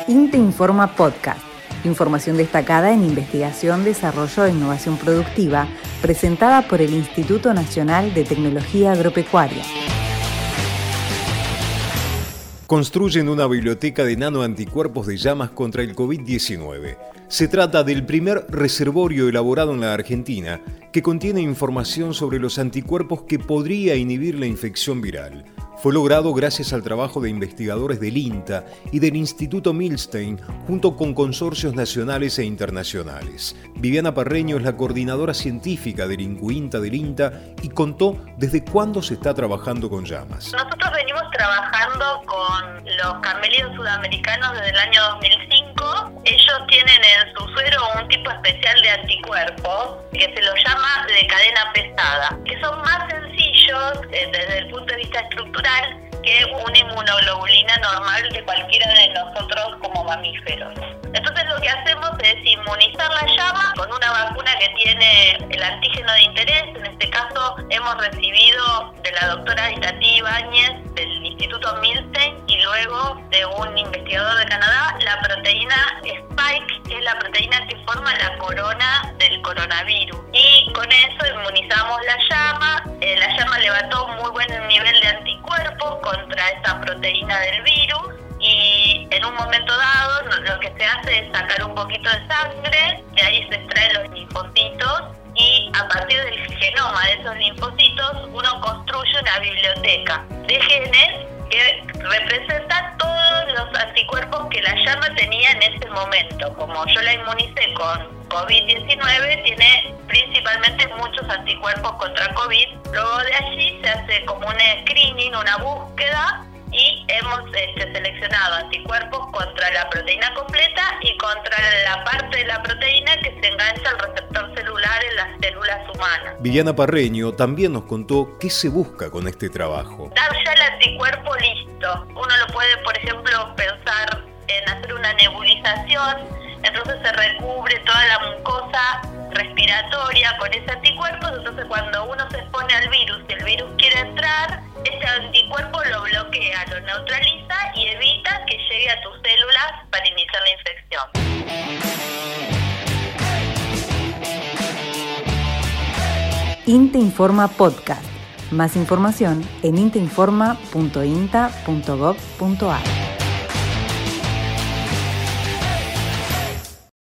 INTE Informa Podcast. Información destacada en investigación, desarrollo e innovación productiva, presentada por el Instituto Nacional de Tecnología Agropecuaria. Construyen una biblioteca de nanoanticuerpos de llamas contra el COVID-19. Se trata del primer reservorio elaborado en la Argentina que contiene información sobre los anticuerpos que podría inhibir la infección viral. Fue logrado gracias al trabajo de investigadores del INTA y del Instituto Milstein, junto con consorcios nacionales e internacionales. Viviana Parreño es la coordinadora científica del INCUINTA del INTA y contó desde cuándo se está trabajando con llamas. Nosotros venimos trabajando con los camélidos sudamericanos desde el año 2005. Ellos tienen en su suero un tipo especial de anticuerpos que se los llama de cadena pesada, que son más sencillos desde el punto de vista estructural que una inmunoglobulina normal de cualquiera de nosotros como mamíferos. Entonces lo que hacemos es inmunizar la llama con una vacuna que tiene el antígeno de interés. En este caso hemos recibido de la doctora Itatí Ibáñez del Instituto Milstein y luego de un investigador de Canadá la proteína Spike, que es la proteína que forma la corona del coronavirus. Y con eso inmunizamos la llama. La llama levantó un muy buen nivel de anticuerpos contra esa proteína del virus. Y en un momento dado lo que se hace es sacar un poquito de sangre, de ahí se extraen los linfocitos y a partir del genoma de esos linfocitos uno construye una biblioteca de genes que representa todos los anticuerpos que la llama tenía en ese momento. Como yo la inmunicé con COVID-19, tiene principalmente muchos anticuerpos contra COVID. Luego de allí se hace como un screening, una búsqueda, y hemos seleccionado anticuerpos contra la proteína completa y contra la parte de la proteína que se engancha al receptor celular en las células humanas. Viviana Parreño también nos contó qué se busca con este trabajo. Dar ya el anticuerpo listo. Uno lo puede, por ejemplo, pensar en hacer una nebulización, entonces se recubre toda la mucosa respiratoria con ese anticuerpo, entonces cuando uno se expone al virus y el virus quiere entrar, ese anticuerpo lo bloquea, lo neutraliza y evita que llegue a tus células para iniciar la infección. INTE Informa Podcast. Más información en inteinforma.inta.gov.ar.